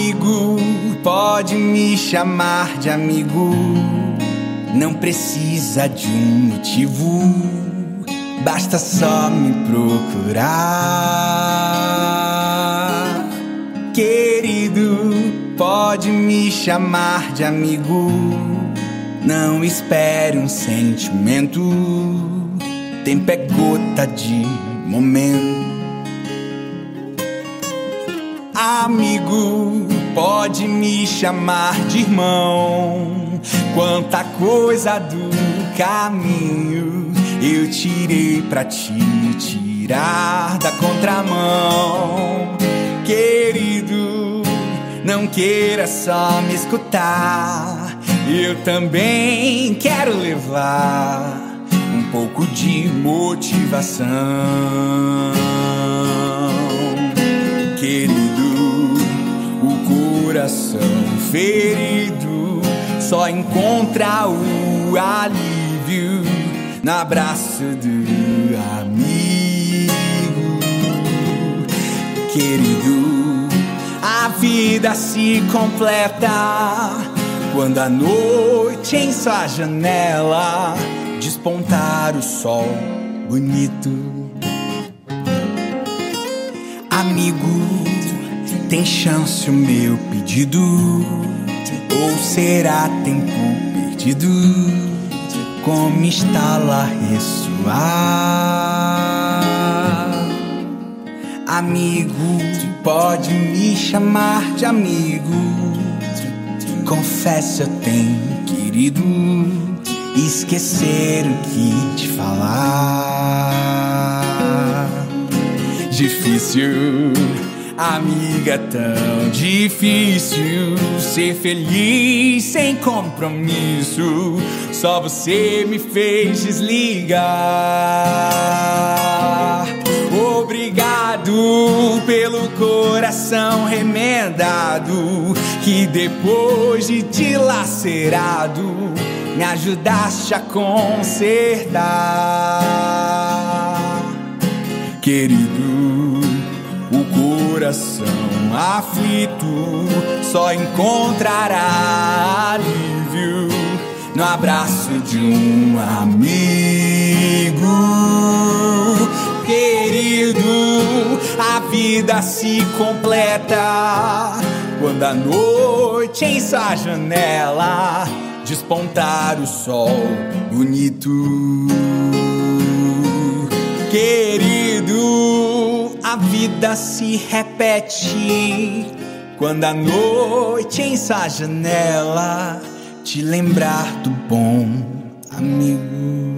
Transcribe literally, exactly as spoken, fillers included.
Amigo, pode me chamar de amigo. Não precisa de um motivo, basta só me procurar. Querido, pode me chamar de amigo. Não espere um sentimento, tempo é gota de momento. Amigo, pode me chamar de irmão. Quanta coisa do caminho eu tirei pra te tirar da contramão. Querido, não queira só me escutar, eu também quero levar um pouco de motivação. Querido, o coração ferido só encontra o alívio no abraço do amigo. Querido, a vida se completa quando a noite em sua janela despontar o sol bonito. Amigo, tem chance o meu pedido? Ou será tempo perdido? Como está lá ressoar? Amigo, pode me chamar de amigo. Confesso, eu tenho querido esquecer o que te falar. Difícil, amiga, tão difícil ser feliz sem compromisso. Só você me fez desligar. Obrigado pelo coração remendado, que depois de dilacerado me ajudaste a consertar. Querido, o coração aflito só encontrará alívio no abraço de um amigo. Querido, a vida se completa quando a noite em sua janela despontar o sol bonito. Querido, a vida se repete quando a noite em sua janela te lembrar do bom amigo.